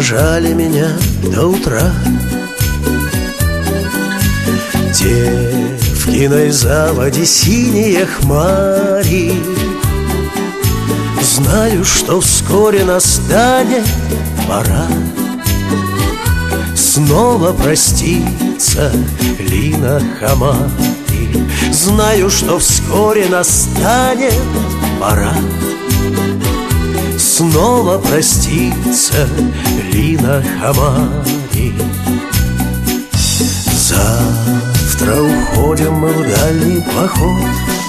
провожали меня до утра. Девкиной заводе синие хмари. Знаю, что вскоре настанет пора снова проститься, Лина Хамари. Знаю, что вскоре настанет пора снова проститься, Лина Хамари. Завтра уходим мы в дальний поход.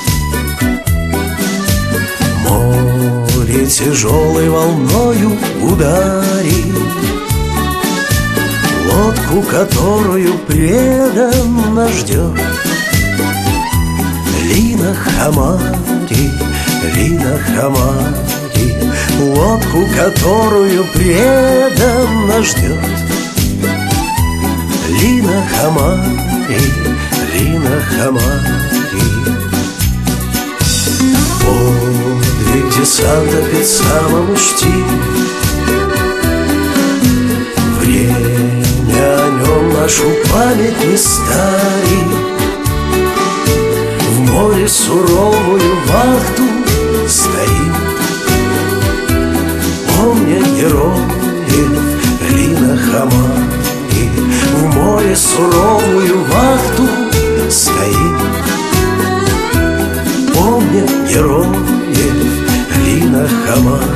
Море тяжелой волною ударит лодку, которую преданно ждет Лина Хамари, Лина Хамари. Лодку, которую преданно ждет Лина Хамари, Лина Хамари. Подвиг десанта перед самым Ушти. Время о нем нашу память не старит. В море суровую вахту стоит, помня героев, Лина Хамари. В море суровую вахту стоит, помня героев, Лина Хамари.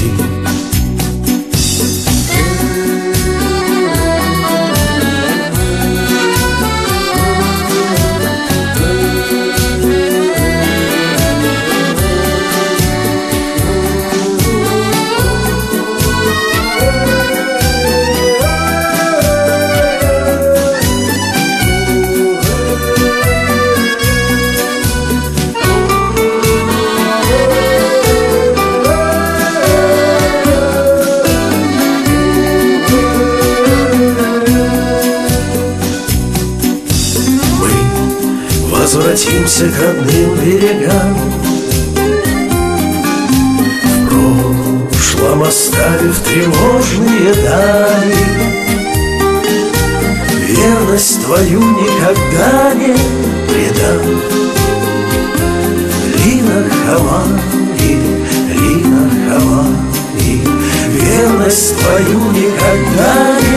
Возвратимся к родным берегам, в прошлом оставив тревожные дали. Верность твою никогда не предам, Лина Хамари, Лина Хамари. Верность твою никогда не